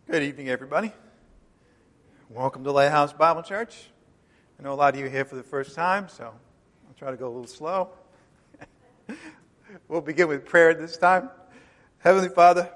Good evening, everybody. Welcome to Lighthouse Bible Church. I know a lot of you are here for the first time, so I'll try to go a little slow. We'll begin with prayer this time. Heavenly Father,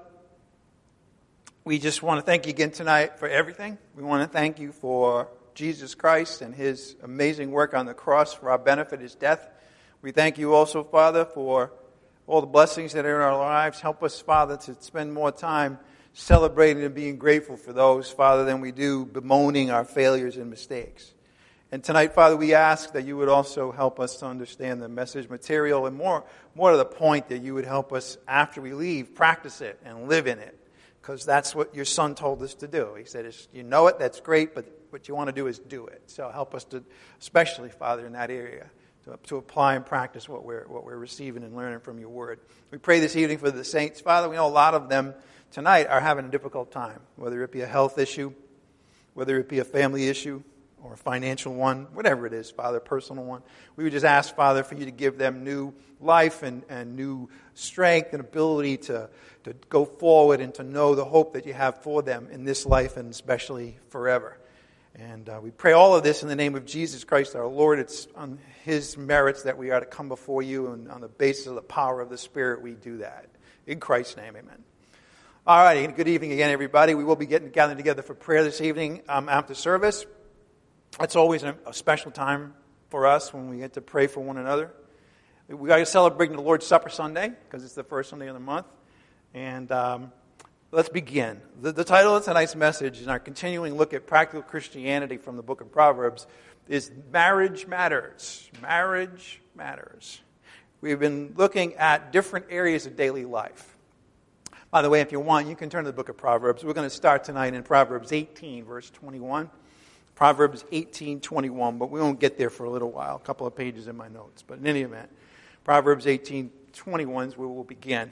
we just want to thank you again tonight for everything. We want to thank you for Jesus Christ and his amazing work on the cross for our benefit, his death. We thank you also, Father, for all the blessings that are in our lives. Help us, Father, to spend more time celebrating and being grateful for those, Father, than we do bemoaning our failures and mistakes. And tonight, Father, we ask that you would also help us to understand the message material, and more to the point, that you would help us, after we leave, practice it and live in it, because that's what your Son told us to do. He said, you know it, that's great, but what you want to do is do it. So help us to, especially, Father, in that area, to apply and practice what we're receiving and learning from your word. We pray this evening for the saints. Father, we know a lot of them tonight are having a difficult time, whether it be a health issue, whether it be a family issue, or a financial one, whatever it is, Father, personal one. We would just ask, Father, for you to give them new life and new strength and ability to go forward and to know the hope that you have for them in this life and especially forever. And we pray all of this in the name of Jesus Christ, our Lord. It's on his merits that we are to come before you, and on the basis of the power of the Spirit we do that. In Christ's name, amen. All right, good evening again, everybody. We will be gathering together for prayer this evening after service. It's always a special time for us when we get to pray for one another. We are celebrating the Lord's Supper Sunday because it's the first Sunday of the month. And let's begin. The title of tonight's message in our continuing look at practical Christianity from the book of Proverbs is Marriage Matters. Marriage Matters. We've been looking at different areas of daily life. By the way, if you want, you can turn to the book of Proverbs. We're going to start tonight in Proverbs 18, verse 21. Proverbs 18:21, but we won't get there for a little while, a couple of pages in my notes. But in any event, Proverbs 18:21 is where we'll begin.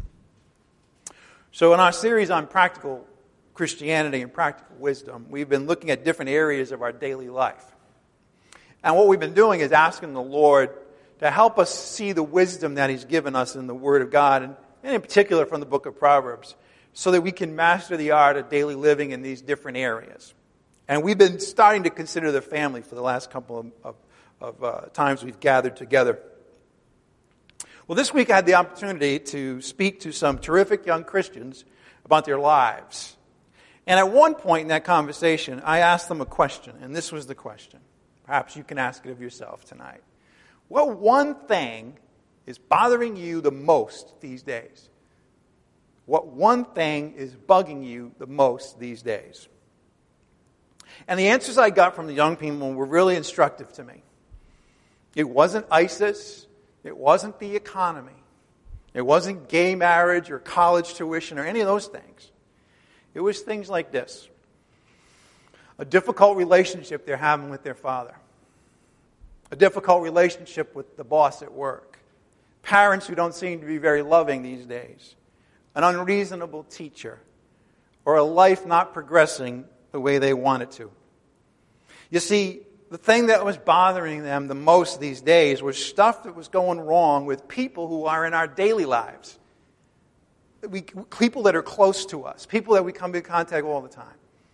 So in our series on practical Christianity and practical wisdom, we've been looking at different areas of our daily life. And what we've been doing is asking the Lord to help us see the wisdom that he's given us in the Word of God, and in particular from the book of Proverbs, so that we can master the art of daily living in these different areas. And we've been starting to consider the family for the last couple of times we've gathered together. Well, this week I had the opportunity to speak to some terrific young Christians about their lives. And at one point in that conversation, I asked them a question, and this was the question. Perhaps you can ask it of yourself tonight. What one thing is bothering you the most these days? What one thing is bugging you the most these days? And the answers I got from the young people were really instructive to me. It wasn't ISIS. It wasn't the economy. It wasn't gay marriage or college tuition or any of those things. It was things like this. A difficult relationship they're having with their father. A difficult relationship with the boss at work. Parents who don't seem to be very loving these days. An unreasonable teacher. Or a life not progressing the way they want it to. You see, the thing that was bothering them the most these days was stuff that was going wrong with people who are in our daily lives. People that are close to us. People that we come in contact all the time.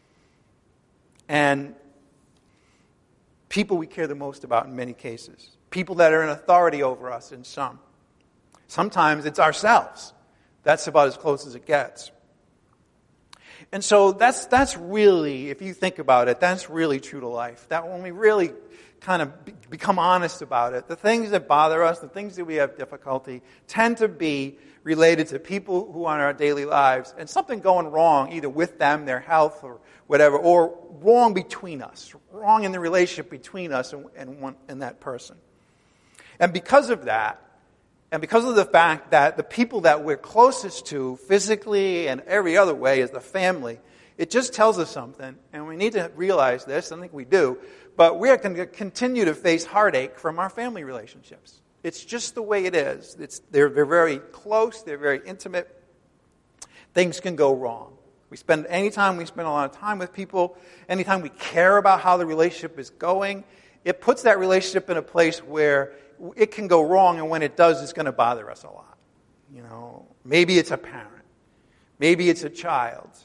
And people we care the most about in many cases. People that are in authority over us in some. Sometimes it's ourselves. That's about as close as it gets. And so that's really, if you think about it, that's really true to life. That when we really kind of become honest about it, the things that bother us, the things that we have difficulty, tend to be related to people who are in our daily lives, and something going wrong, either with them, their health, or whatever, or wrong between us, wrong in the relationship between us and that person. And because of that, and because of the fact that the people that we're closest to physically and every other way is the family, it just tells us something, and we need to realize this. I think we do, but we're going to continue to face heartache from our family relationships. It's just the way it is. They're very close. They're very intimate. Things can go wrong. Anytime we spend a lot of time with people, anytime we care about how the relationship is going, it puts that relationship in a place where it can go wrong, and when it does, it's going to bother us a lot. Maybe it's a parent. Maybe it's a child.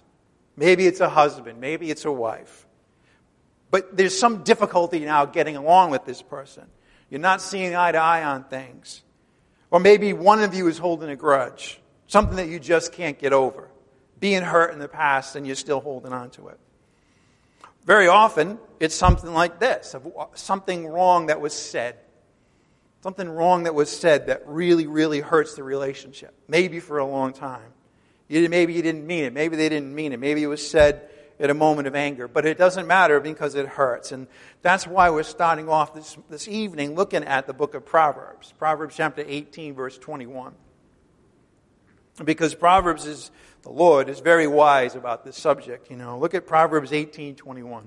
Maybe it's a husband. Maybe it's a wife. But there's some difficulty now getting along with this person. You're not seeing eye to eye on things. Or maybe one of you is holding a grudge. Something that you just can't get over. Being hurt in the past and you're still holding on to it. Very often, it's something like this. Something wrong that was said. Something wrong that was said that really, really hurts the relationship. Maybe for a long time. Maybe you didn't mean it. Maybe they didn't mean it. Maybe it was said at a moment of anger. But it doesn't matter because it hurts. And that's why we're starting off this evening looking at the book of Proverbs. Proverbs chapter 18, verse 21. Because the Lord is very wise about this subject. Look at Proverbs 18, 21.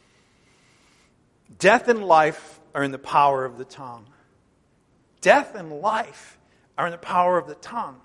Death and life are in the power of the tongue. Death and life are in the power of the tongue.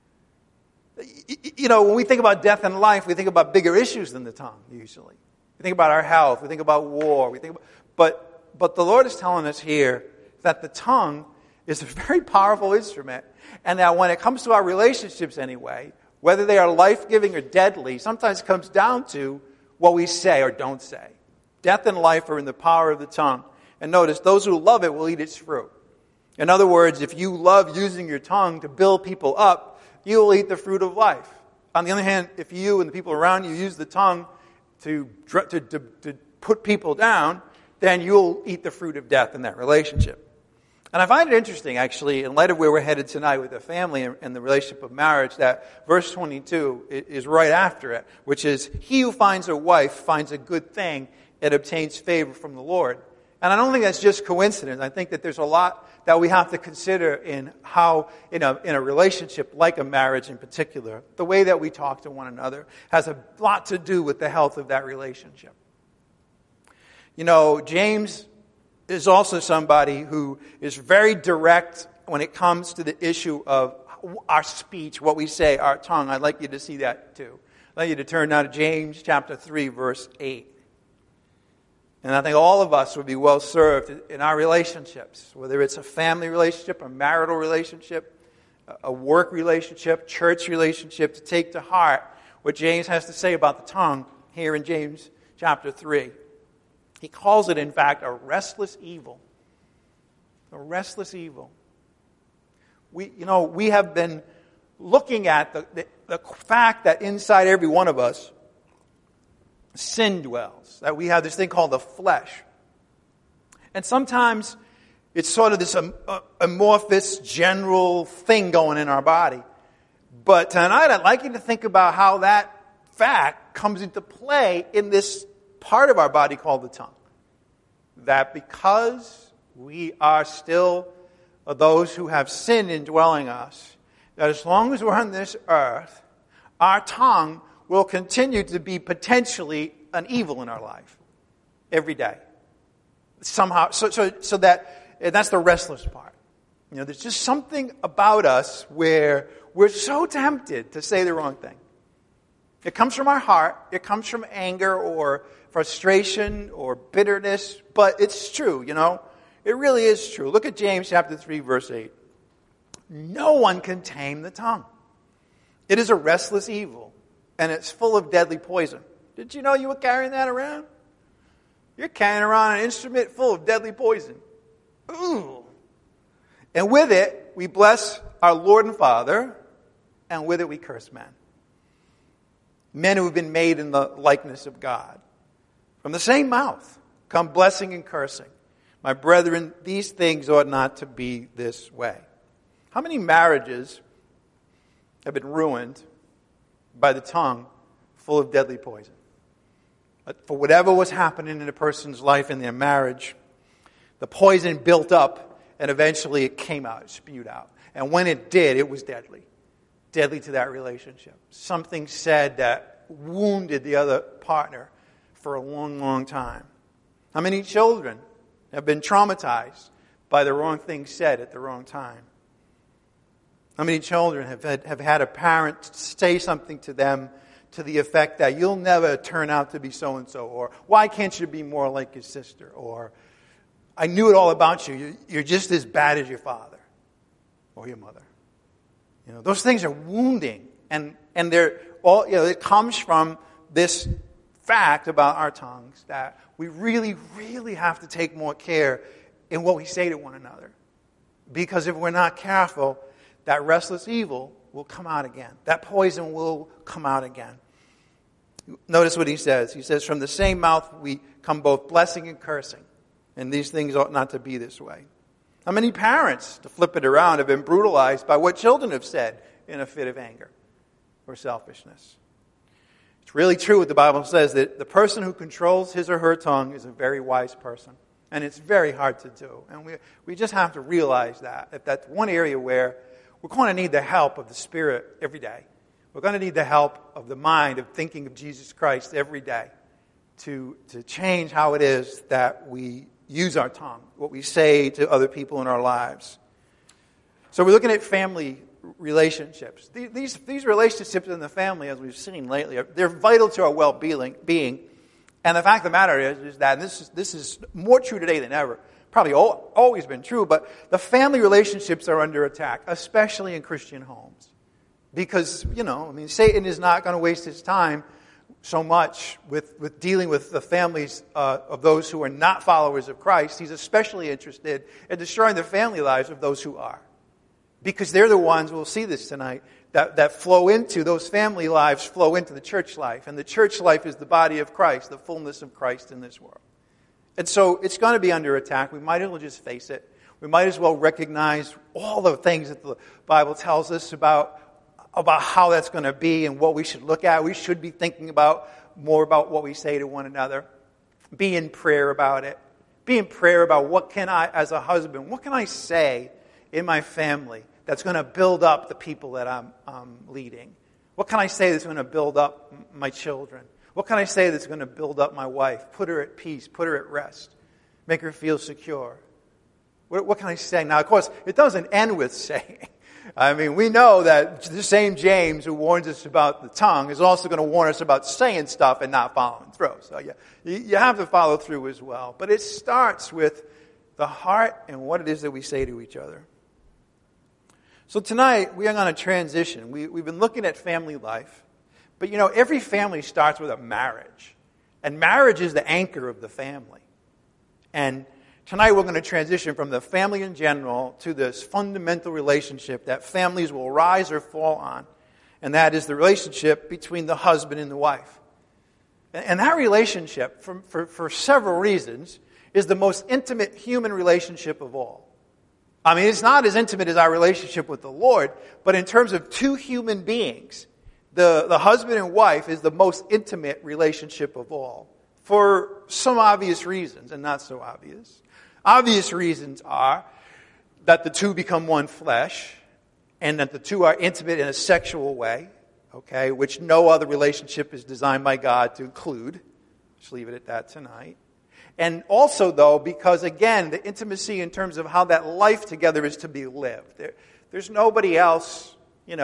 When we think about death and life, we think about bigger issues than the tongue, usually. We think about our health. We think about war. But the Lord is telling us here that the tongue is a very powerful instrument. And that when it comes to our relationships anyway, whether they are life-giving or deadly, sometimes it comes down to what we say or don't say. Death and life are in the power of the tongue. And notice, those who love it will eat its fruit. In other words, if you love using your tongue to build people up, you will eat the fruit of life. On the other hand, if you and the people around you use the tongue to put people down, then you'll eat the fruit of death in that relationship. And I find it interesting, actually, in light of where we're headed tonight with the family and the relationship of marriage, that verse 22 is right after it, which is, he who finds a wife finds a good thing and obtains favor from the Lord. And I don't think that's just coincidence. I think that there's a lot that we have to consider in how, in a relationship like a marriage in particular, the way that we talk to one another has a lot to do with the health of that relationship. James is also somebody who is very direct when it comes to the issue of our speech, what we say, our tongue. I'd like you to see that too. I'd like you to turn now to James chapter 3, verse 8. And I think all of us would be well served in our relationships, whether it's a family relationship, a marital relationship, a work relationship, church relationship, to take to heart what James has to say about the tongue here in James chapter 3. He calls it, in fact, a restless evil. A restless evil. We have been looking at the fact that inside every one of us, sin dwells. That we have this thing called the flesh. And sometimes it's sort of this amorphous, general thing going in our body. But tonight I'd like you to think about how that fact comes into play in this part of our body called the tongue. That because we are still those who have sin indwelling us, that as long as we're on this earth, our tongue will continue to be potentially an evil in our life every day. Somehow, so that, and that's the restless part. There's just something about us where we're so tempted to say the wrong thing. It comes from our heart. It comes from anger or frustration or bitterness. But it's true, It really is true. Look at James chapter 3, verse 8. No one can tame the tongue. It is a restless evil, and it's full of deadly poison. Did you know you were carrying that around? You're carrying around an instrument full of deadly poison. Ooh. And with it, we bless our Lord and Father, and with it we curse men. Men who have been made in the likeness of God. From the same mouth come blessing and cursing. My brethren, these things ought not to be this way. How many marriages have been ruined by the tongue full of deadly poison? For whatever was happening in a person's life in their marriage, the poison built up and eventually it came out, it spewed out. And when it did, it was deadly. Deadly to that relationship. Something said that wounded the other partner for a long, long time. How many children have been traumatized by the wrong thing said at the wrong time? How many children have had a parent say something to them to the effect that you'll never turn out to be so-and-so, or why can't you be more like your sister, or I knew it all about you. You're just as bad as your father or your mother. Those things are wounding, and they're all. It comes from this fact about our tongues, that we really, really have to take more care in what we say to one another. Because if we're not careful, that restless evil will come out again. That poison will come out again. Notice what he says. He says, from the same mouth we come both blessing and cursing. And these things ought not to be this way. How many parents, to flip it around, have been brutalized by what children have said in a fit of anger or selfishness? It's really true what the Bible says, that the person who controls his or her tongue is a very wise person. And it's very hard to do. And we just have to realize that. If that's one area where we're going to need the help of the Spirit every day. We're going to need the help of the mind of thinking of Jesus Christ every day to change how it is that we use our tongue, what we say to other people in our lives. So we're looking at family relationships. These relationships in the family, as we've seen lately, they're vital to our well-being. And the fact of the matter is that, and this is more true today than ever, probably always been true, but the family relationships are under attack, especially in Christian homes. Because, Satan is not going to waste his time so much with dealing with the families of those who are not followers of Christ. He's especially interested in destroying the family lives of those who are. Because they're the ones, we'll see this tonight, that flow into, those family lives flow into the church life. And the church life is the body of Christ, the fullness of Christ in this world. And so it's going to be under attack. We might as well just face it. We might as well recognize all the things that the Bible tells us about how that's going to be and what we should look at. We should be thinking more about what we say to one another. Be in prayer about it. Be in prayer about what can I, as a husband, what can I say in my family that's going to build up the people that I'm leading? What can I say that's going to build up my children? What can I say that's going to build up my wife? Put her at peace, put her at rest, make her feel secure. What can I say? Now, of course, it doesn't end with saying. I mean, we know that the same James who warns us about the tongue is also going to warn us about saying stuff and not following through. So you have to follow through as well. But it starts with the heart and what it is that we say to each other. So tonight, we are going to transition. We've been looking at family life. But every family starts with a marriage. And marriage is the anchor of the family. And tonight we're going to transition from the family in general to this fundamental relationship that families will rise or fall on. And that is the relationship between the husband and the wife. And that relationship, for several reasons, is the most intimate human relationship of all. I mean, it's not as intimate as our relationship with the Lord, but in terms of two human beings, the husband and wife is the most intimate relationship of all. For some obvious reasons and not so obvious. Obvious reasons are that the two become one flesh and that the two are intimate in a sexual way, okay, which no other relationship is designed by God to include. Let's leave it at that tonight. And also, though, because, again, the intimacy in terms of how that life together is to be lived. There's nobody else,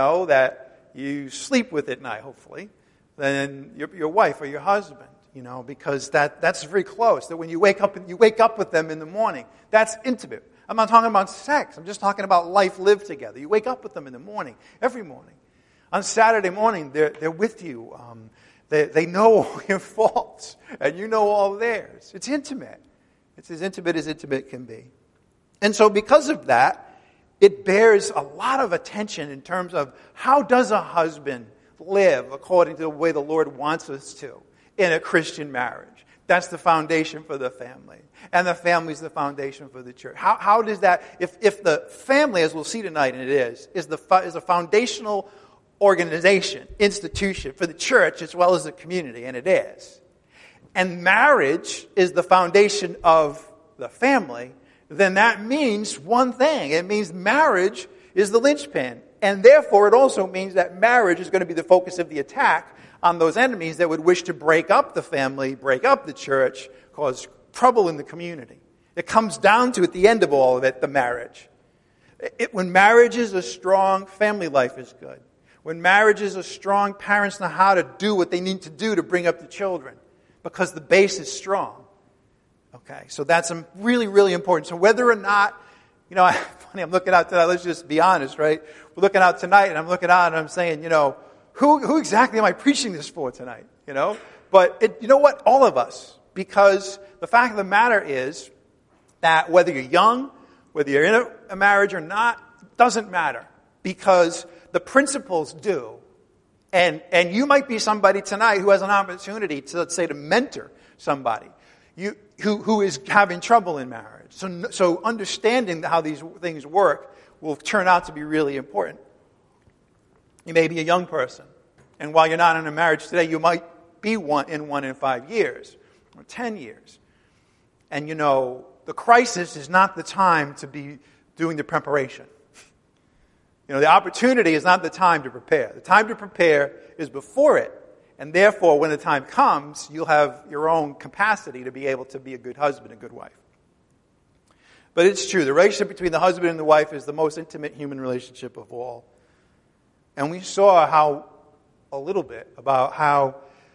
that you sleep with at night, hopefully, than your wife or your husband. Because that's very close. That when you wake up with them in the morning, that's intimate. I'm not talking about sex. I'm just talking about life lived together. You wake up with them in the morning, every morning. On Saturday morning, they're with you. They know all your faults, and you know all theirs. It's intimate. It's as intimate can be. And so because of that, it bears a lot of attention in terms of how does a husband live according to the way the Lord wants us to in a Christian marriage. That's the foundation for the family. And the family is the foundation for the church. How does that, if the family, as we'll see tonight, and it is a foundational organization, institution for the church as well as the community, and it is. And marriage is the foundation of the family, then that means one thing. It means marriage is the linchpin. And therefore, it also means that marriage is going to be the focus of the attack on those enemies that would wish to break up the family, break up the church, cause trouble in the community. It comes down to, at the end of all of it, the marriage. When marriage is a strong, family life is good. When marriage is a strong, parents know how to do what they need to do to bring up the children because the base is strong. Okay, so that's really, really important. So whether or not, funny, I'm looking out tonight, let's just be honest, right? We're looking out tonight and I'm looking out and I'm saying, who exactly am I preaching this for tonight? But you know what? All of us. Because the fact of the matter is that whether you're young, whether you're in a marriage or not, doesn't matter. Because the principles do. And you might be somebody tonight who has an opportunity to, let's say, to mentor somebody who is having trouble in marriage. So understanding how these things work will turn out to be really important. You may be a young person. And while you're not in a marriage today, you might be one in 5 years or 10 years. And the crisis is not the time to be doing the preparation. The opportunity is not the time to prepare. The time to prepare is before it. And therefore, when the time comes, you'll have your own capacity to be able to be a good husband, a good wife. But it's true. The relationship between the husband and the wife is the most intimate human relationship of all. And we saw a little bit about how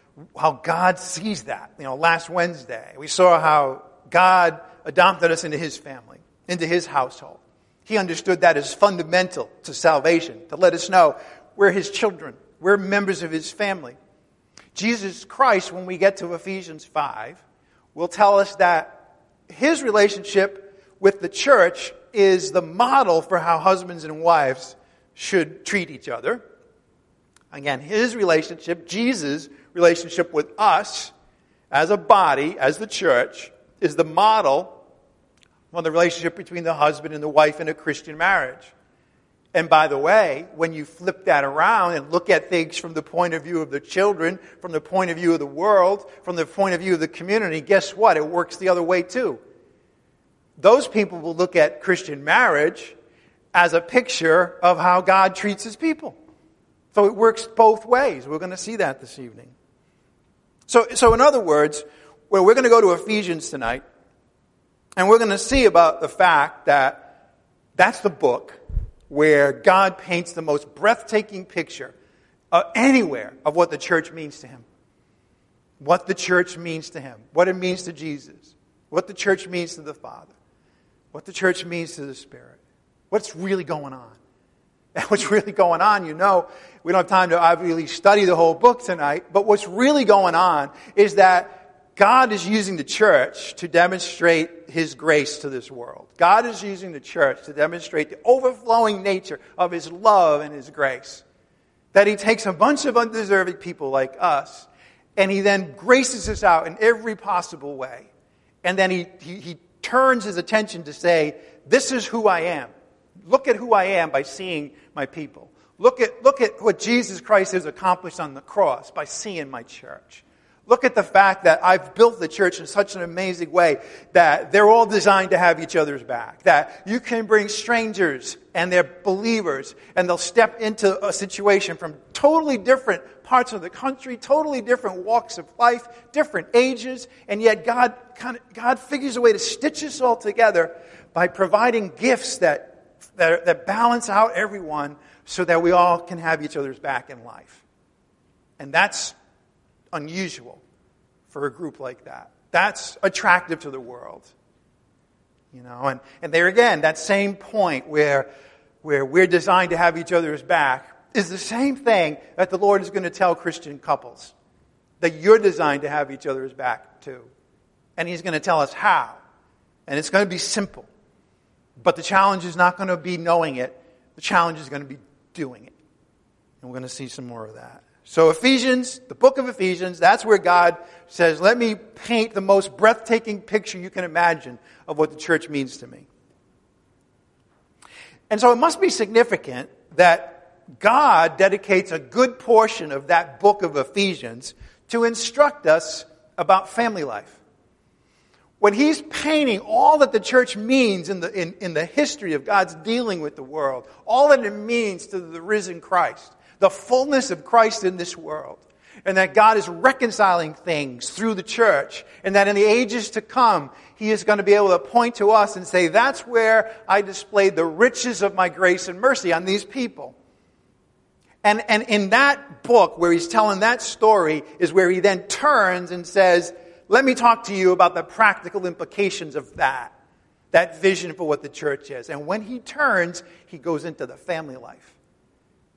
God sees that. Last Wednesday, we saw how God adopted us into His family, into His household. He understood that as fundamental to salvation, to let us know we're His children. We're members of His family. Jesus Christ, when we get to Ephesians 5, will tell us that His relationship with the church is the model for how husbands and wives should treat each other. Again, His relationship, Jesus' relationship with us as a body, as the church, is the model on the relationship between the husband and the wife in a Christian marriage. And by the way, when you flip that around and look at things from the point of view of the children, from the point of view of the world, from the point of view of the community, guess what? It works the other way too. Those people will look at Christian marriage as a picture of how God treats His people. So it works both ways. We're going to see that this evening. So in other words, we're going to go to Ephesians tonight. And we're going to see about the fact that that's the book where God paints the most breathtaking picture anywhere of what the church means to Him. What the church means to Him. What it means to Jesus. What the church means to the Father. What the church means to the Spirit. What's really going on. And what's really going on, we don't have time to obviously study the whole book tonight, but what's really going on is that God is using the church to demonstrate His grace to this world. God is using the church to demonstrate the overflowing nature of His love and His grace. That He takes a bunch of undeserving people like us, and He then graces us out in every possible way. And then He turns His attention to say, this is who I am. Look at who I am by seeing my people. Look at what Jesus Christ has accomplished on the cross by seeing my church. Look at the fact that I've built the church in such an amazing way that they're all designed to have each other's back. That you can bring strangers and they're believers and they'll step into a situation from totally different parts of the country, totally different walks of life, different ages, and yet God figures a way to stitch us all together by providing gifts that balance out everyone so that we all can have each other's back in life. And that's unusual for a group like that. That's attractive to the world. And there again, that same point where we're designed to have each other's back is the same thing that the Lord is going to tell Christian couples. That you're designed to have each other's back too. And He's going to tell us how. And it's going to be simple. But the challenge is not going to be knowing it. The challenge is going to be doing it. And we're going to see some more of that. So Ephesians, the book of Ephesians, that's where God says, let me paint the most breathtaking picture you can imagine of what the church means to me. And so it must be significant that God dedicates a good portion of that book of Ephesians to instruct us about family life. When He's painting all that the church means in the history of God's dealing with the world, all that it means to the risen Christ, the fullness of Christ in this world, and that God is reconciling things through the church, and that in the ages to come, He is going to be able to point to us and say, that's where I displayed the riches of my grace and mercy on these people. And in that book, where He's telling that story, is where He then turns and says, let me talk to you about the practical implications of that vision for what the church is. And when He turns, He goes into the family life.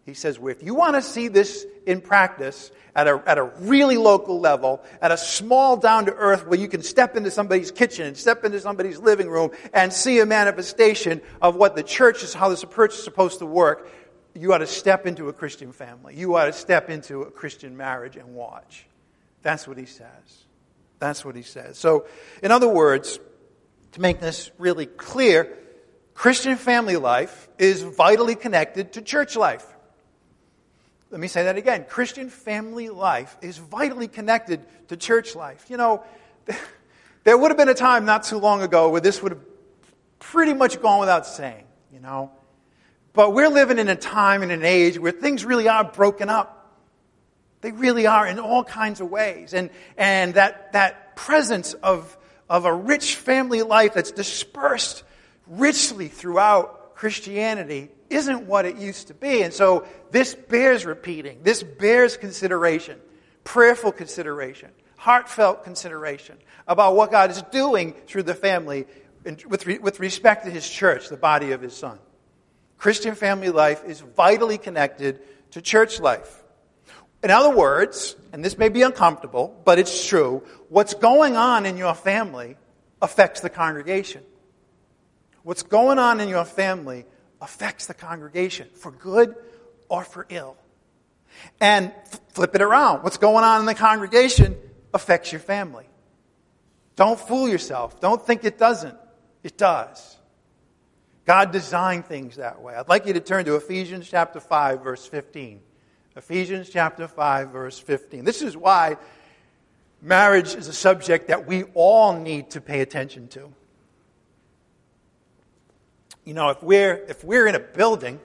He says, if you want to see this in practice at a really local level, at a small down-to-earth where you can step into somebody's kitchen and step into somebody's living room and see a manifestation of what the church is, how the church is supposed to work, you ought to step into a Christian family. You ought to step into a Christian marriage and watch. That's what he says. That's what he says. So, in other words, to make this really clear, Christian family life is vitally connected to church life. Let me say that again. Christian family life is vitally connected to church life. You know, there would have been a time not too long ago where this would have pretty much gone without saying, you know. But we're living in a time and an age where things really are broken up. They really are in all kinds of ways. And that presence of a rich family life that's dispersed richly throughout Christianity isn't what it used to be. And so this bears repeating. This bears consideration, prayerful consideration, heartfelt consideration about what God is doing through the family with respect to His church, the body of His Son. Christian family life is vitally connected to church life. In other words, and this may be uncomfortable, but it's true, what's going on in your family affects the congregation. What's going on in your family affects the congregation, for good or for ill. And flip it around. What's going on in the congregation affects your family. Don't fool yourself. Don't think it doesn't. It does. God designed things that way. I'd like you to turn to Ephesians chapter 5, verse 15. Ephesians chapter 5, verse 15. This is why marriage is a subject that we all need to pay attention to. You know, if we're in a building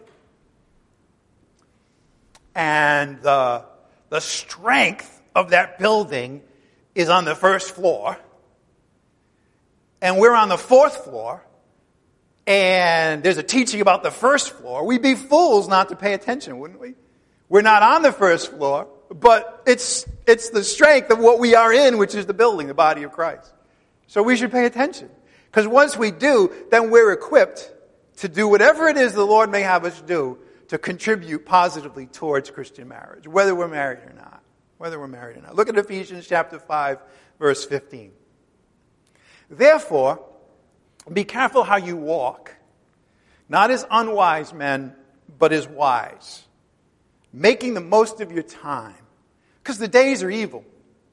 and the strength of that building is on the first floor, and we're on the fourth floor, and there's a teaching about the first floor, we'd be fools not to pay attention, wouldn't we? We're not on the first floor, but it's the strength of what we are in, which is the building, the body of Christ. So we should pay attention. Because once we do, then we're equipped to do whatever it is the Lord may have us do to contribute positively towards Christian marriage, whether we're married or not. Whether we're married or not. Look at Ephesians chapter 5, verse 15. Therefore, be careful how you walk, not as unwise men, but as wise, making the most of your time, because the days are evil.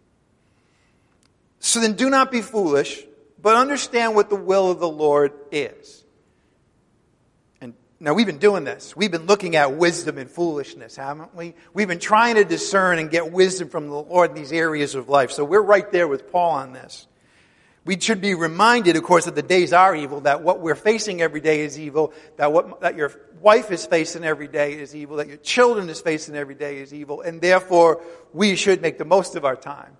So then do not be foolish, but understand what the will of the Lord is. And now we've been doing this. We've been looking at wisdom and foolishness, haven't we? We've been trying to discern and get wisdom from the Lord in these areas of life. So we're right there with Paul on this. We should be reminded, of course, that the days are evil, that what we're facing every day is evil, that your wife is facing every day is evil, that your children is facing every day is evil, and therefore we should make the most of our time.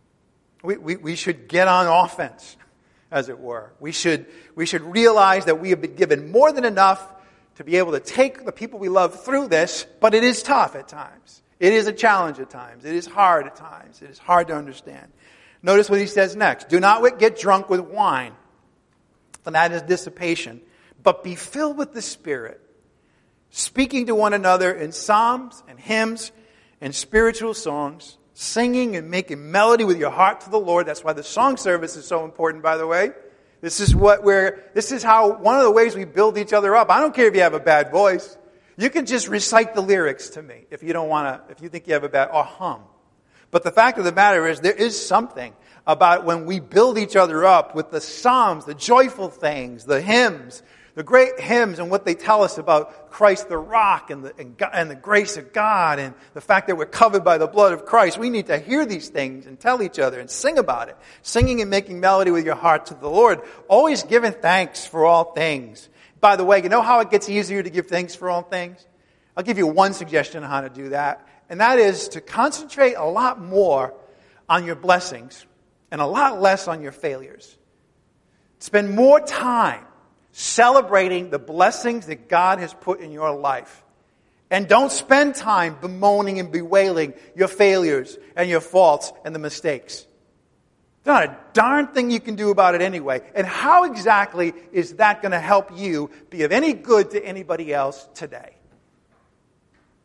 We should get on offense, as it were. We should realize that we have been given more than enough to be able to take the people we love through this, but it is tough at times. It is a challenge at times. It is hard at times. It is hard to understand. Notice what he says next. Do not get drunk with wine, for that is dissipation, but be filled with the Spirit, speaking to one another in psalms and hymns and spiritual songs, singing and making melody with your heart to the Lord. That's why the song service is so important, by the way. This is how one of the ways we build each other up. I don't care if you have a bad voice. You can just recite the lyrics to me if you think you have a bad, or hum. But the fact of the matter is, there is something about when we build each other up with the psalms, the joyful things, the hymns, the great hymns and what they tell us about Christ the rock and the grace of God and the fact that we're covered by the blood of Christ. We need to hear these things and tell each other and sing about it. Singing and making melody with your heart to the Lord. Always giving thanks for all things. By the way, you know how it gets easier to give thanks for all things? I'll give you one suggestion on how to do that. And that is to concentrate a lot more on your blessings and a lot less on your failures. Spend more time celebrating the blessings that God has put in your life. And don't spend time bemoaning and bewailing your failures and your faults and the mistakes. There's not a darn thing you can do about it anyway. And how exactly is that going to help you be of any good to anybody else today?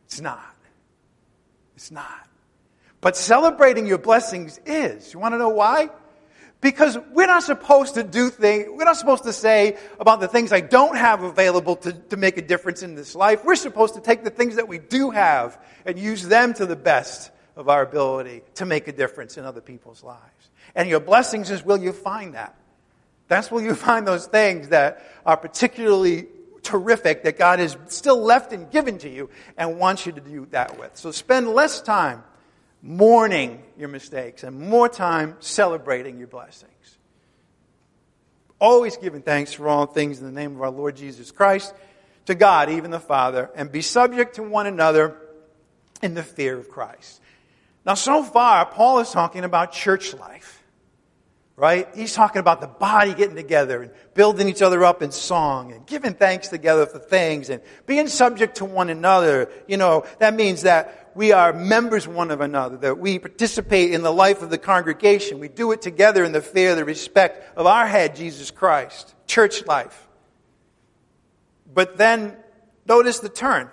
It's not. It's not. But celebrating your blessings is. You want to know why? Because we're not supposed to do things, we're not supposed to say about the things I don't have available to make a difference in this life. We're supposed to take the things that we do have and use them to the best of our ability to make a difference in other people's lives. And your blessings is where you find that. That's where you find those things that are particularly terrific that God has still left and given to you and wants you to do that with. So spend less time mourning your mistakes and more time celebrating your blessings. Always giving thanks for all things in the name of our Lord Jesus Christ, to God, even the Father, and be subject to one another in the fear of Christ. Now, so far, Paul is talking about church life, right? He's talking about the body getting together and building each other up in song and giving thanks together for things and being subject to one another. You know, that means that we are members one of another, that we participate in the life of the congregation. We do it together in the fear, the respect of our head, Jesus Christ. Church life. But then, notice the turn.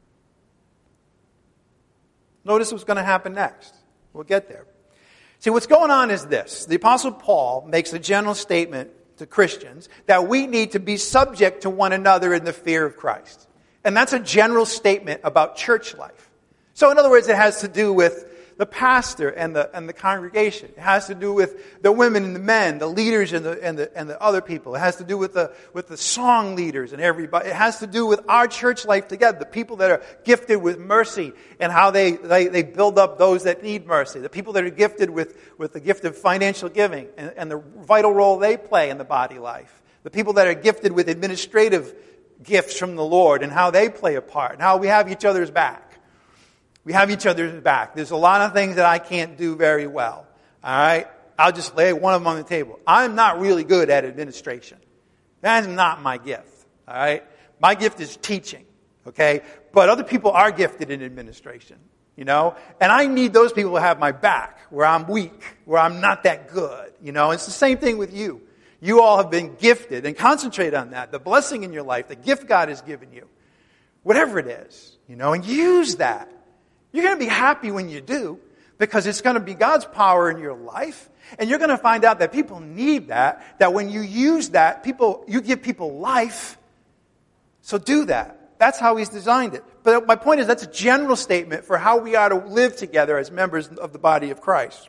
Notice what's going to happen next. We'll get there. See, what's going on is this. The Apostle Paul makes a general statement to Christians that we need to be subject to one another in the fear of Christ. And that's a general statement about church life. So in other words, it has to do with the pastor and the congregation. It has to do with the women and the men, the leaders and the other people. It has to do with the song leaders and everybody. It has to do with our church life together, the people that are gifted with mercy and how they build up those that need mercy. The people that are gifted with the gift of financial giving and the vital role they play in the body life. The people that are gifted with administrative gifts from the Lord and how they play a part and how we have each other's back. We have each other's back. There's a lot of things that I can't do very well. All right? I'll just lay one of them on the table. I'm not really good at administration. That is not my gift. All right? My gift is teaching. Okay? But other people are gifted in administration. You know? And I need those people to have my back where I'm weak, where I'm not that good. You know? It's the same thing with you. You all have been gifted, and concentrate on that. The blessing in your life, the gift God has given you. Whatever it is. You know? And use that. You're going to be happy when you do, because it's going to be God's power in your life. And you're going to find out that people need that when you use that, you give people life. So do that. That's how He's designed it. But my point is, that's a general statement for how we are to live together as members of the body of Christ.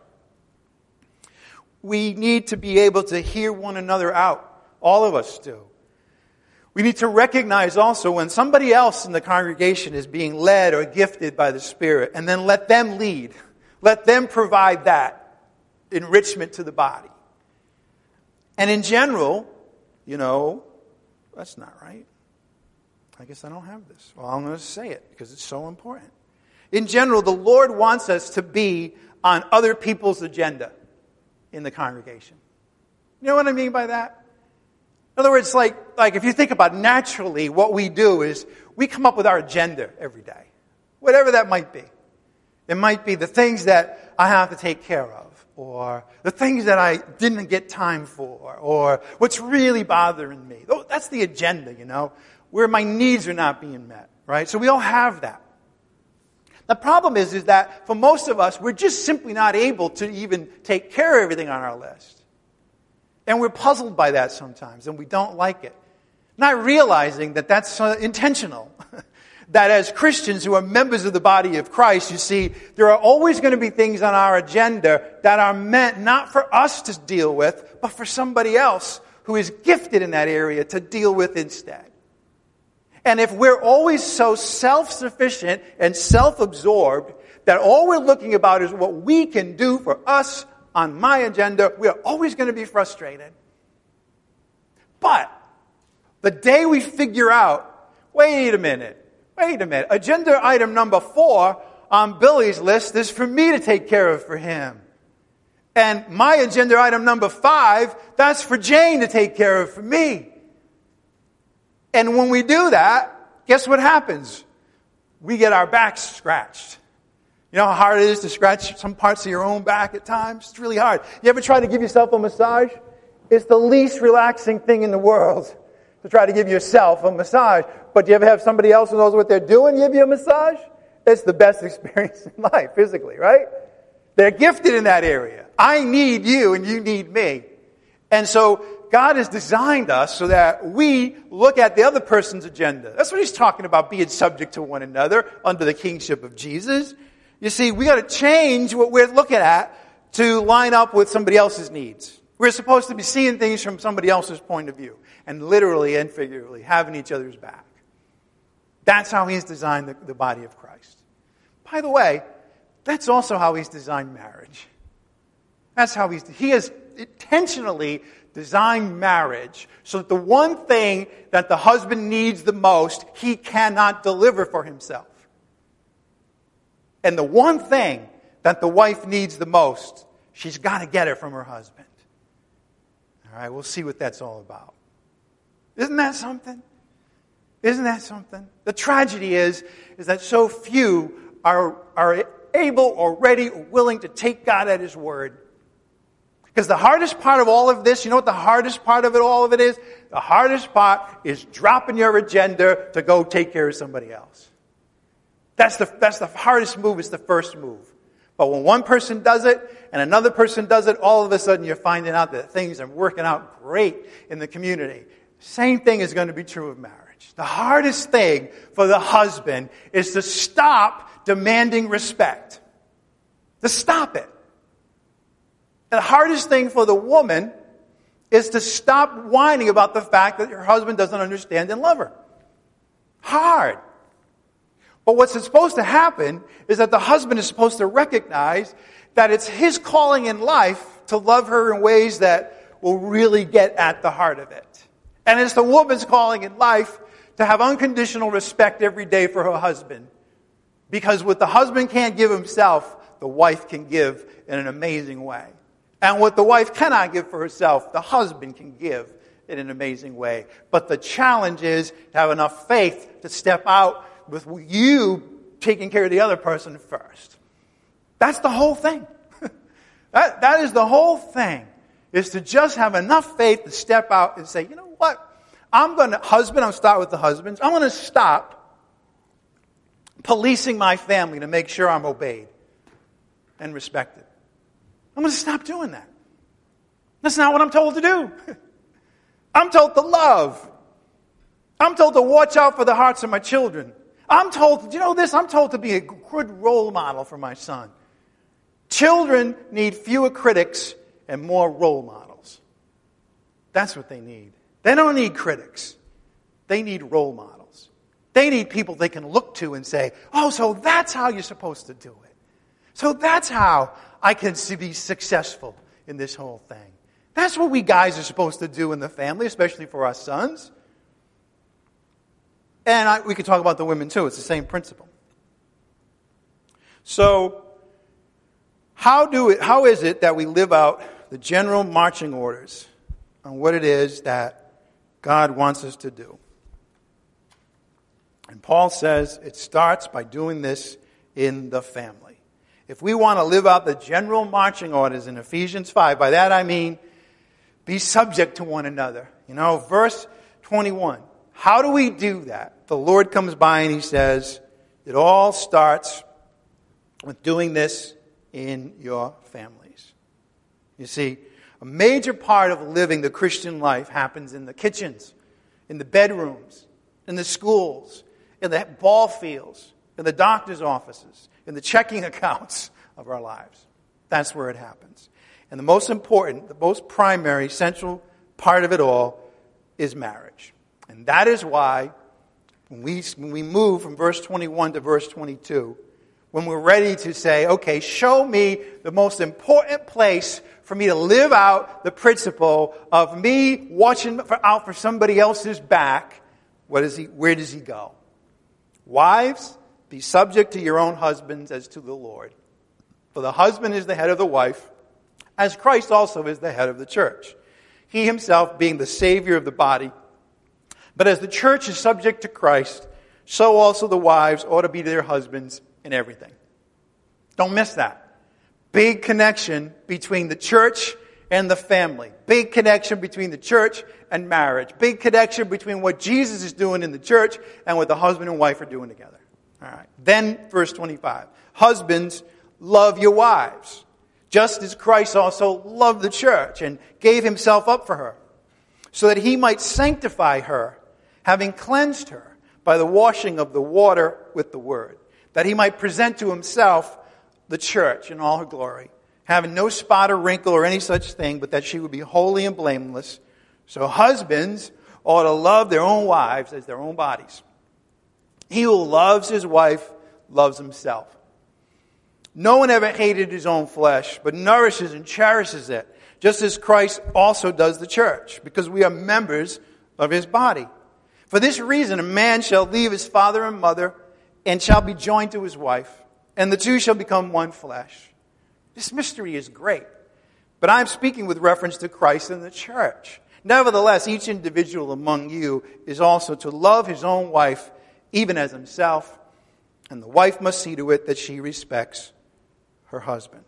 We need to be able to hear one another out. All of us do. We need to recognize also when somebody else in the congregation is being led or gifted by the Spirit, and then let them lead. Let them provide that enrichment to the body. And in general, you know, that's not right. I guess I don't have this. Well, I'm going to say it because it's so important. In general, the Lord wants us to be on other people's agenda in the congregation. You know what I mean by that? In other words, like if you think about naturally, what we do is we come up with our agenda every day. Whatever that might be. It might be the things that I have to take care of, or the things that I didn't get time for, or what's really bothering me. That's the agenda, you know, where my needs are not being met, right? So we all have that. The problem is that for most of us, we're just simply not able to even take care of everything on our list. And we're puzzled by that sometimes, and we don't like it. Not realizing that that's intentional. That as Christians who are members of the body of Christ, you see, there are always going to be things on our agenda that are meant not for us to deal with, but for somebody else who is gifted in that area to deal with instead. And if we're always so self-sufficient and self-absorbed that all we're looking about is what we can do for us on my agenda, we are always going to be frustrated. But the day we figure out, wait a minute, agenda item number 4 on Billy's list is for me to take care of for him. And my agenda item number 5, that's for Jane to take care of for me. And when we do that, guess what happens? We get our backs scratched. You know how hard it is to scratch some parts of your own back at times? It's really hard. You ever try to give yourself a massage? It's the least relaxing thing in the world to try to give yourself a massage. But do you ever have somebody else who knows what they're doing give you a massage? it's the best experience in life, physically, right? They're gifted in that area. I need you and you need me. And so God has designed us so that we look at the other person's agenda. That's what he's talking about, being subject to one another under the kingship of Jesus. You see, we got to change what we're looking at to line up with somebody else's needs. We're supposed to be seeing things from somebody else's point of view, and literally and figuratively having each other's back. That's how he's designed the body of Christ. By the way, that's also how he's designed marriage. That's how he has intentionally designed marriage so that the one thing that the husband needs the most, he cannot deliver for himself. And the one thing that the wife needs the most, she's got to get it from her husband. All right, we'll see what that's all about. Isn't that something? Isn't that something? The tragedy is that so few are able or ready or willing to take God at his word. Because the hardest part of all of this, you know what the hardest part of all of it is? The hardest part is dropping your agenda to go take care of somebody else. That's the hardest move, it's the first move. But when one person does it and another person does it, all of a sudden you're finding out that things are working out great in the community. Same thing is going to be true of marriage. The hardest thing for the husband is to stop demanding respect. To stop it. The hardest thing for the woman is to stop whining about the fact that her husband doesn't understand and love her. Hard. But what's supposed to happen is that the husband is supposed to recognize that it's his calling in life to love her in ways that will really get at the heart of it. And it's the woman's calling in life to have unconditional respect every day for her husband. Because what the husband can't give himself, the wife can give in an amazing way. And what the wife cannot give for herself, the husband can give in an amazing way. But the challenge is to have enough faith to step out with you taking care of the other person first. That's the whole thing. That is the whole thing, is to just have enough faith to step out and say, you know what? I'll start with the husbands. I'm going to stop policing my family to make sure I'm obeyed and respected. I'm going to stop doing that. That's not what I'm told to do. I'm told to love. I'm told to watch out for the hearts of my children. I'm told, do you know this? I'm told to be a good role model for my son. Children need fewer critics and more role models. That's what they need. They don't need critics. They need role models. They need people they can look to and say, oh, so that's how you're supposed to do it. So that's how I can be successful in this whole thing. That's what we guys are supposed to do in the family, especially for our sons. And we could talk about the women too. It's the same principle. So, how is it that we live out the general marching orders on what it is that God wants us to do? And Paul says it starts by doing this in the family. If we want to live out the general marching orders in Ephesians 5, by that I mean be subject to one another. You know, verse 21. How do we do that? The Lord comes by and he says, it all starts with doing this in your families. You see, a major part of living the Christian life happens in the kitchens, in the bedrooms, in the schools, in the ball fields, in the doctor's offices, in the checking accounts of our lives. That's where it happens. And the most important, the most primary, central part of it all is marriage. And that is why when we move from verse 21 to verse 22, when we're ready to say, okay, show me the most important place for me to live out the principle of me watching out for somebody else's back, where does he go? Wives, be subject to your own husbands as to the Lord. For the husband is the head of the wife, as Christ also is the head of the church. He himself being the Savior of the body. But as the church is subject to Christ, so also the wives ought to be to their husbands in everything. Don't miss that. Big connection between the church and the family. Big connection between the church and marriage. Big connection between what Jesus is doing in the church and what the husband and wife are doing together. All right. Then, verse 25. Husbands, love your wives, just as Christ also loved the church and gave himself up for her, so that he might sanctify her, having cleansed her by the washing of the water with the word, that he might present to himself the church in all her glory, having no spot or wrinkle or any such thing, but that she would be holy and blameless. So husbands ought to love their own wives as their own bodies. He who loves his wife loves himself. No one ever hated his own flesh, but nourishes and cherishes it, just as Christ also does the church, because we are members of his body. For this reason, a man shall leave his father and mother and shall be joined to his wife, and the two shall become one flesh. This mystery is great, but I'm speaking with reference to Christ and the church. Nevertheless, each individual among you is also to love his own wife, even as himself, and the wife must see to it that she respects her husband.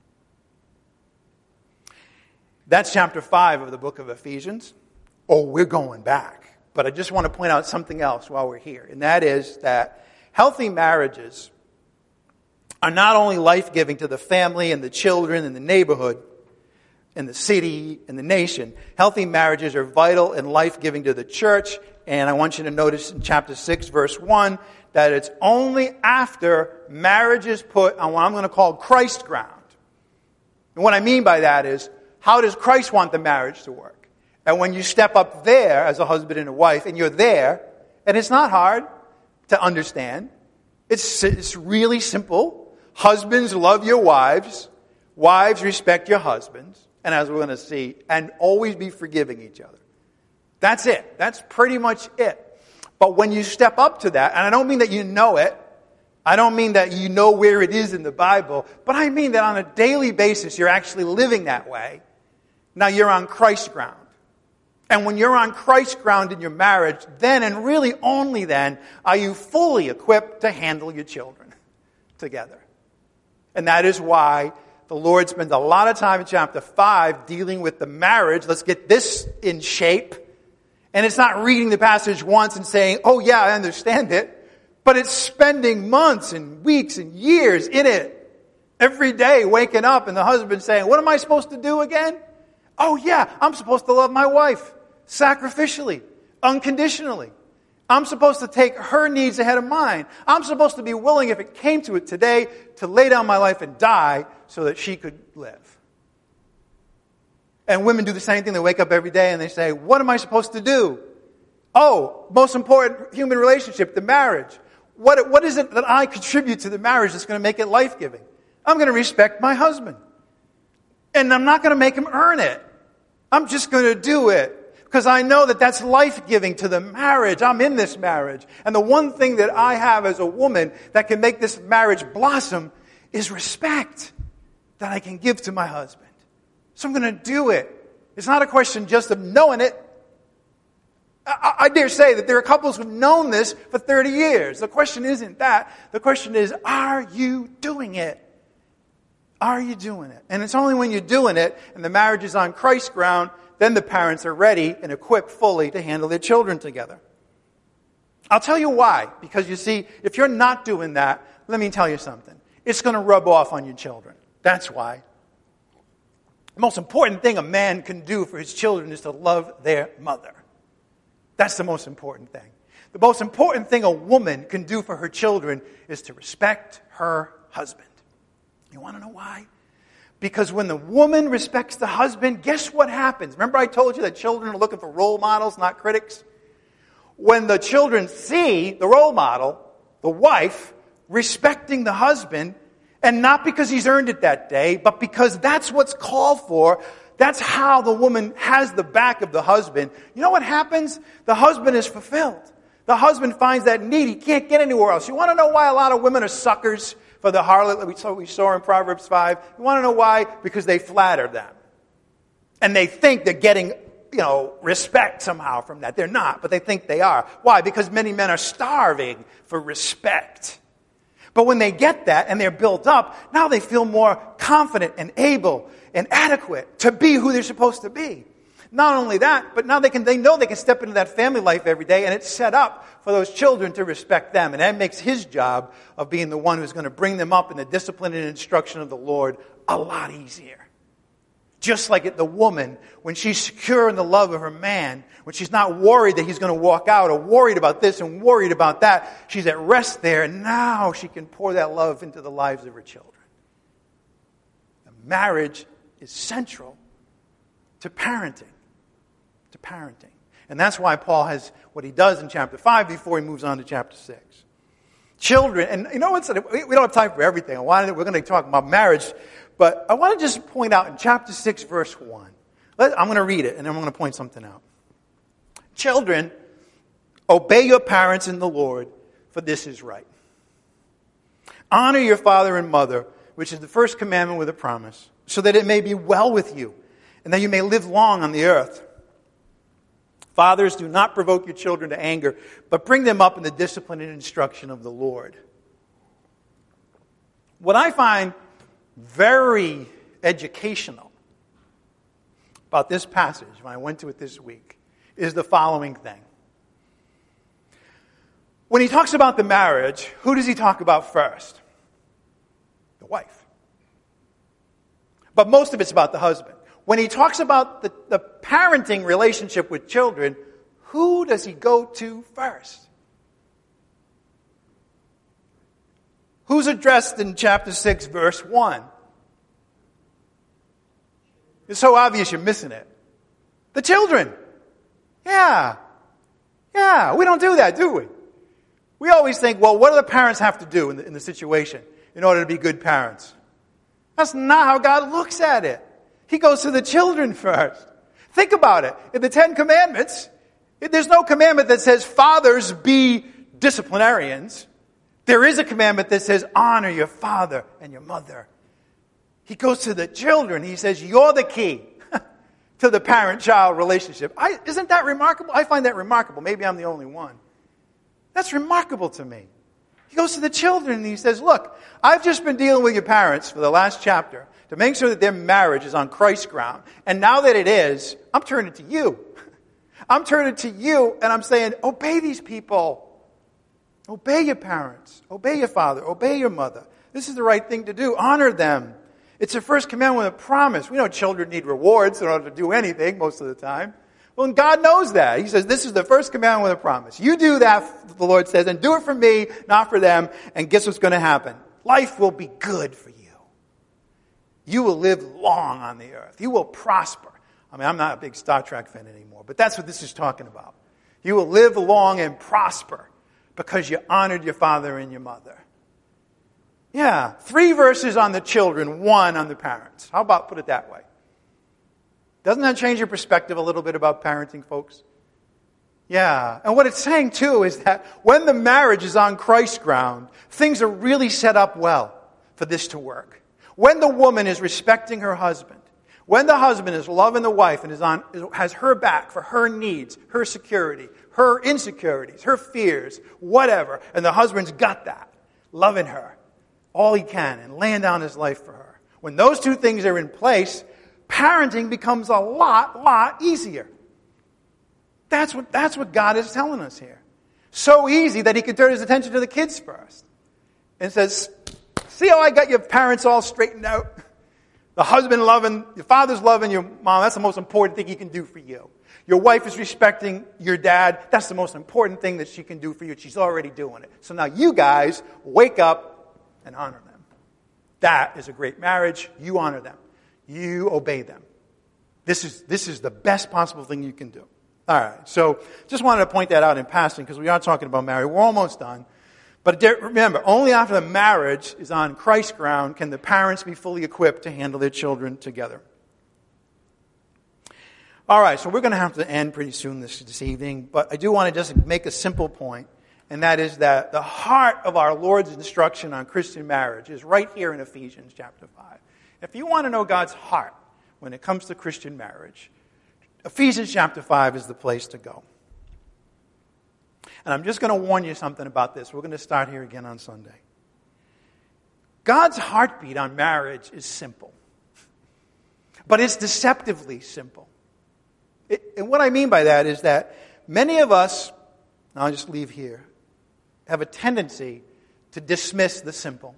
That's chapter 5 of the book of Ephesians. Oh, we're going back. But I just want to point out something else while we're here, and that is that healthy marriages are not only life-giving to the family and the children and the neighborhood and the city and the nation. Healthy marriages are vital and life-giving to the church. And I want you to notice in chapter 6, verse 1, that it's only after marriage is put on what I'm going to call Christ ground. And what I mean by that is, how does Christ want the marriage to work? And when you step up there as a husband and a wife, and you're there, and it's not hard to understand. It's really simple. Husbands, love your wives. Wives, respect your husbands. And as we're going to see, and always be forgiving each other. That's it. That's pretty much it. But when you step up to that, and I don't mean that you know it, I don't mean that you know where it is in the Bible, but I mean that on a daily basis you're actually living that way. Now you're on Christ's ground. And when you're on Christ's ground in your marriage, then and really only then are you fully equipped to handle your children together. And that is why the Lord spends a lot of time in chapter 5 dealing with the marriage. Let's get this in shape. And it's not reading the passage once and saying, oh yeah, I understand it. But it's spending months and weeks and years in it. Every day waking up and the husband saying, what am I supposed to do again? Oh yeah, I'm supposed to love my wife sacrificially, unconditionally. I'm supposed to take her needs ahead of mine. I'm supposed to be willing, if it came to it today, to lay down my life and die so that she could live. And women do the same thing. They wake up every day and they say, what am I supposed to do? Oh, most important human relationship, the marriage. What is it that I contribute to the marriage that's going to make it life-giving? I'm going to respect my husband. And I'm not going to make him earn it. I'm just going to do it. Because I know that that's life-giving to the marriage. I'm in this marriage. And the one thing that I have as a woman that can make this marriage blossom is respect that I can give to my husband. So I'm going to do it. It's not a question just of knowing it. I dare say that there are couples who've known this for 30 years. The question isn't that. The question is, are you doing it? Are you doing it? And it's only when you're doing it and the marriage is on Christ's ground, then the parents are ready and equipped fully to handle their children together. I'll tell you why. Because you see, if you're not doing that, let me tell you something. It's going to rub off on your children. That's why. The most important thing a man can do for his children is to love their mother. That's the most important thing. The most important thing a woman can do for her children is to respect her husband. You want to know why? Because when the woman respects the husband, guess what happens? Remember I told you that children are looking for role models, not critics? When the children see the role model, the wife, respecting the husband, and not because he's earned it that day, but because that's what's called for, that's how the woman has the back of the husband. You know what happens? The husband is fulfilled. The husband finds that need. He can't get anywhere else. You want to know why a lot of women are suckers for the harlot that we saw in Proverbs 5? You want to know why? Because they flatter them. And they think they're getting, respect somehow from that. They're not, but they think they are. Why? Because many men are starving for respect. But when they get that and they're built up, now they feel more confident and able and adequate to be who they're supposed to be. Not only that, but now they know they can step into that family life every day, and it's set up for those children to respect them. And that makes his job of being the one who's going to bring them up in the discipline and instruction of the Lord a lot easier. Just like the woman, when she's secure in the love of her man, when she's not worried that he's going to walk out or worried about this and worried about that, she's at rest there, and now she can pour that love into the lives of her children. Marriage is central to parenting. And that's why Paul has what he does in chapter 5 before he moves on to chapter 6. Children, and you know what? We don't have time for everything. We're going to talk about marriage, but I want to just point out in chapter 6, verse 1. I'm going to read it, and then I'm going to point something out. Children, obey your parents in the Lord, for this is right. Honor your father and mother, which is the first commandment with a promise, so that it may be well with you, and that you may live long on the earth. Fathers, do not provoke your children to anger, but bring them up in the discipline and instruction of the Lord. What I find very educational about this passage, when I went to it this week, is the following thing. When he talks about the marriage, who does he talk about first? The wife. But most of it's about the husband. When he talks about the parenting relationship with children, who does he go to first? Who's addressed in chapter 6, verse 1? It's so obvious you're missing it. The children. Yeah, we don't do that, do we? We always think, well, what do the parents have to do in the situation in order to be good parents? That's not how God looks at it. He goes to the children first. Think about it. In the 10 Commandments, there's no commandment that says, fathers, be disciplinarians. There is a commandment that says, honor your father and your mother. He goes to the children. He says, you're the key to the parent-child relationship. Isn't that remarkable? I find that remarkable. Maybe I'm the only one. That's remarkable to me. He goes to the children and he says, look, I've just been dealing with your parents for the last chapter to make sure that their marriage is on Christ's ground. And now that it is, I'm turning to you. I'm turning to you and I'm saying, obey these people. Obey your parents. Obey your father. Obey your mother. This is the right thing to do. Honor them. It's the first commandment with a promise. We know children need rewards in order to do anything most of the time. Well, and God knows that. He says, this is the first commandment with a promise. You do that, the Lord says, and do it for me, not for them. And guess what's going to happen? Life will be good for you. You will live long on the earth. You will prosper. I mean, I'm not a big Star Trek fan anymore, but that's what this is talking about. You will live long and prosper because you honored your father and your mother. Yeah, 3 verses on the children, 1 on the parents. How about put it that way? Doesn't that change your perspective a little bit about parenting, folks? Yeah, and what it's saying too is that when the marriage is on Christ's ground, things are really set up well for this to work. When the woman is respecting her husband, when the husband is loving the wife and has her back for her needs, her security, her insecurities, her fears, whatever, and the husband's got that, loving her all he can and laying down his life for her. When those 2 things are in place, parenting becomes a lot easier. That's what God is telling us here. So easy that he can turn his attention to the kids first. And says, see how I got your parents all straightened out? The husband loving, your father's loving your mom. That's the most important thing he can do for you. Your wife is respecting your dad. That's the most important thing that she can do for you. She's already doing it. So now you guys wake up and honor them. That is a great marriage. You honor them. You obey them. This is the best possible thing you can do. All right. So just wanted to point that out in passing because we are talking about marriage. We're almost done. But remember, only after the marriage is on Christ's ground can the parents be fully equipped to handle their children together. All right, so we're going to have to end pretty soon this evening, but I do want to just make a simple point, and that is that the heart of our Lord's instruction on Christian marriage is right here in Ephesians chapter 5. If you want to know God's heart when it comes to Christian marriage, Ephesians chapter 5 is the place to go. And I'm just going to warn you something about this. We're going to start here again on Sunday. God's heartbeat on marriage is simple. But it's deceptively simple. And what I mean by that is that many of us, and I'll just leave here, have a tendency to dismiss the simple.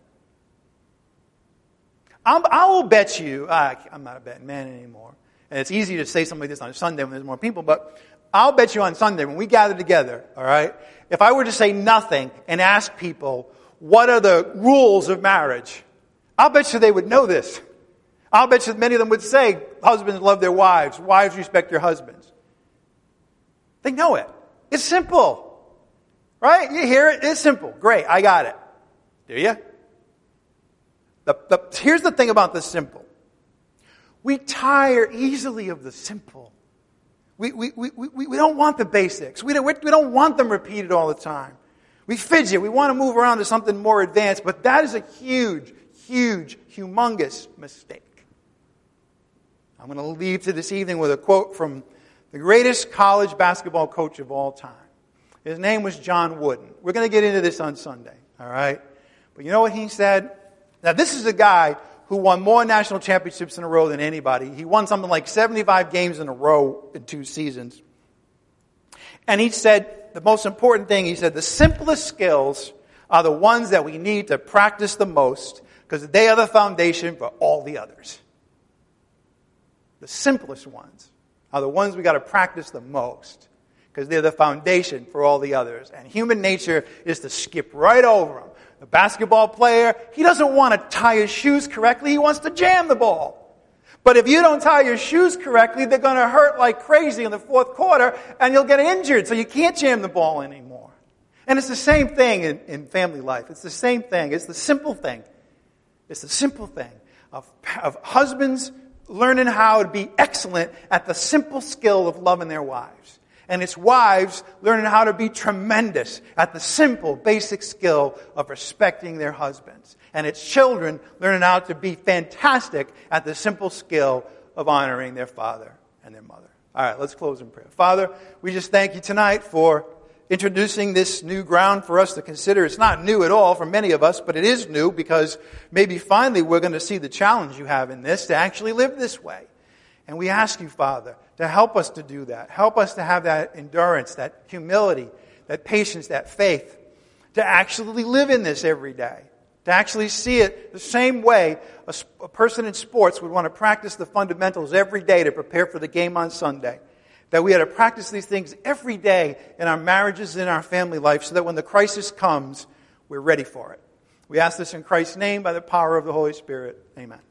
I will bet you, I'm not a betting man anymore, and it's easy to say something like this on a Sunday when there's more people, but I'll bet you on Sunday when we gather together, all right, if I were to say nothing and ask people, what are the rules of marriage? I'll bet you they would know this. I'll bet you many of them would say, husbands love their wives, wives respect their husbands. They know it. It's simple. Right? You hear it? It's simple. Great, I got it. Do you? Here's the thing about the simple. We tire easily of the simple. We don't want the basics. We don't want them repeated all the time. We fidget. We want to move around to something more advanced, but that is a huge, humongous mistake. I'm going to leave to this evening with a quote from the greatest college basketball coach of all time. His name was John Wooden. We're going to get into this on Sunday, all right? But you know what he said? Now, this is a guy who won more national championships in a row than anybody. He won something like 75 games in a row in 2 seasons. And he said, the most important thing, he said, the simplest skills are the ones that we need to practice the most because they are the foundation for all the others. The simplest ones are the ones we got to practice the most because they're the foundation for all the others. And human nature is to skip right over them. The basketball player, he doesn't want to tie his shoes correctly. He wants to jam the ball. But if you don't tie your shoes correctly, they're going to hurt like crazy in the fourth quarter, and you'll get injured, so you can't jam the ball anymore. And it's the same thing in family life. It's the same thing. It's the simple thing. It's the simple thing of husbands learning how to be excellent at the simple skill of loving their wives. And it's wives learning how to be tremendous at the simple, basic skill of respecting their husbands. And it's children learning how to be fantastic at the simple skill of honoring their father and their mother. All right, let's close in prayer. Father, we just thank you tonight for introducing this new ground for us to consider. It's not new at all for many of us, but it is new because maybe finally we're going to see the challenge you have in this to actually live this way. And we ask you, Father, to help us to do that. Help us to have that endurance, that humility, that patience, that faith, to actually live in this every day, to actually see it the same way a person in sports would want to practice the fundamentals every day to prepare for the game on Sunday. That we had to practice these things every day in our marriages, in our family life, so that when the crisis comes, we're ready for it. We ask this in Christ's name by the power of the Holy Spirit. Amen.